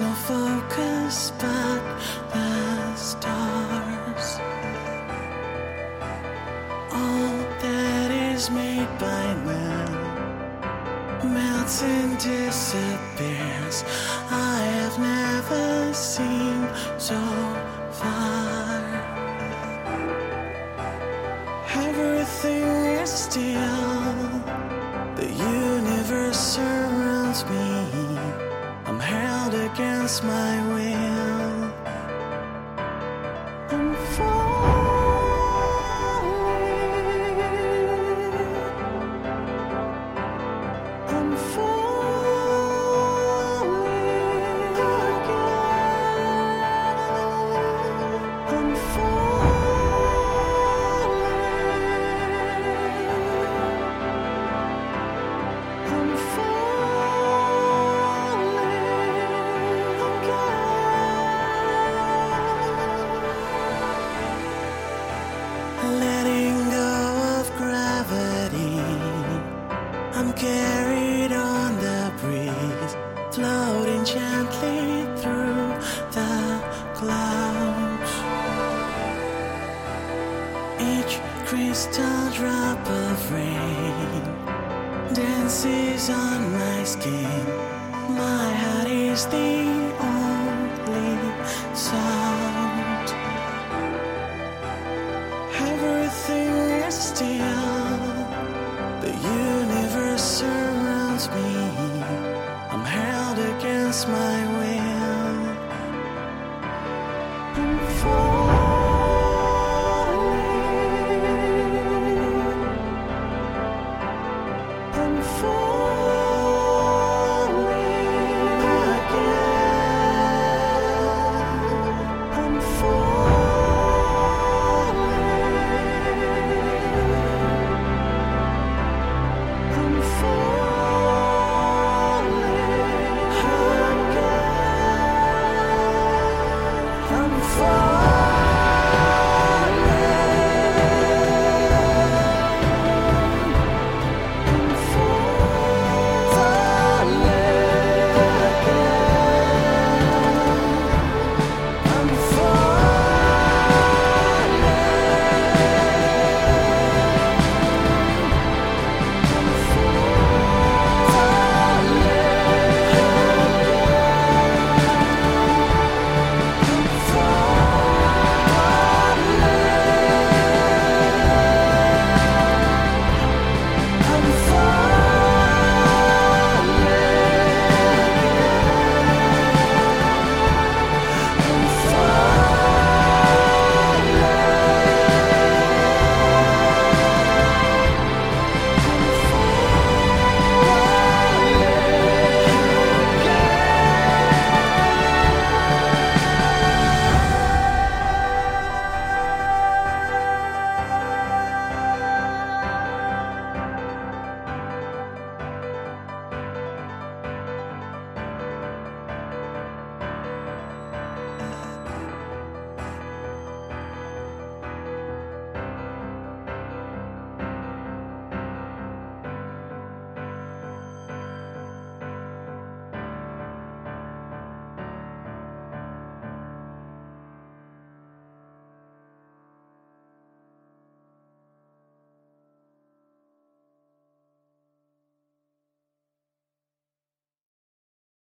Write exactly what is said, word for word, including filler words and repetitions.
no focus but the stars. All that is made by man melts and disappears. I have never seen so far. Everything is still. The universe surrounds me. I'm held against my will. I'm falling. I'm falling again. I'm falling. I'm letting go of gravity, I'm carried on the breeze, floating gently through the clouds. Each crystal drop of rain dances on my skin. My heart is the